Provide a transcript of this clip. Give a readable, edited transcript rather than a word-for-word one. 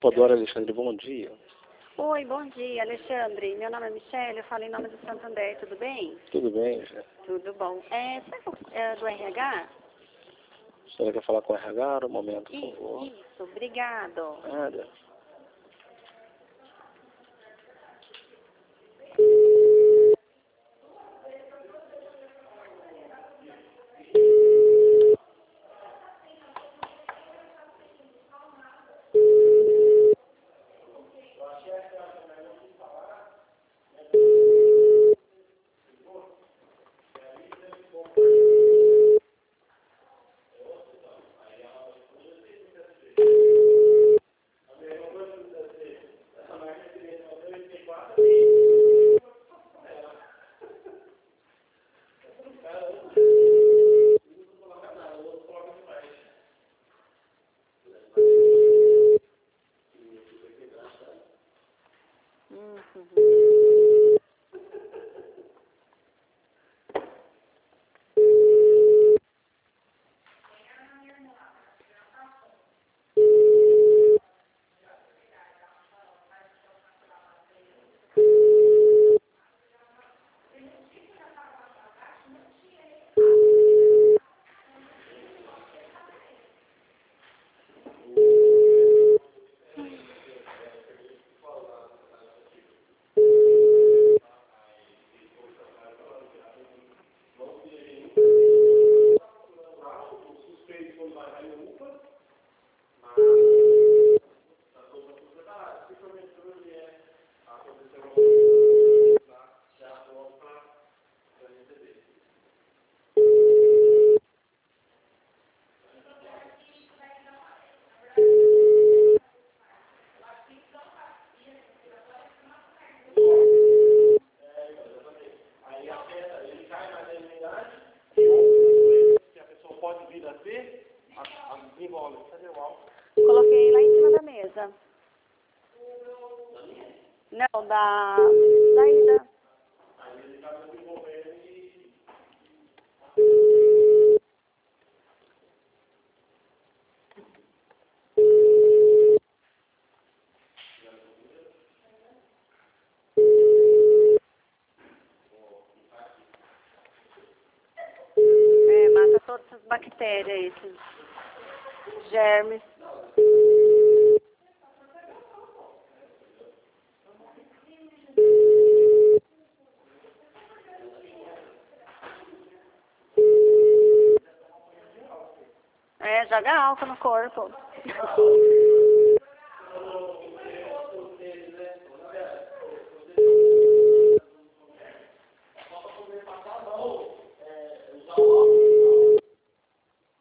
Podora Alexandre, bom dia. Oi, bom dia, Alexandre. Meu nome é Michele, eu falo em nome do Santander, tudo bem? Tudo bem, já. Tudo bom. Você é do RH? A senhora quer falar com o RH? Um momento, por favor. Isso, obrigado. Nada. Coloquei lá em cima da mesa. Não, da saída. Mata todas essas bactérias, esses germes. Joga álcool no corpo.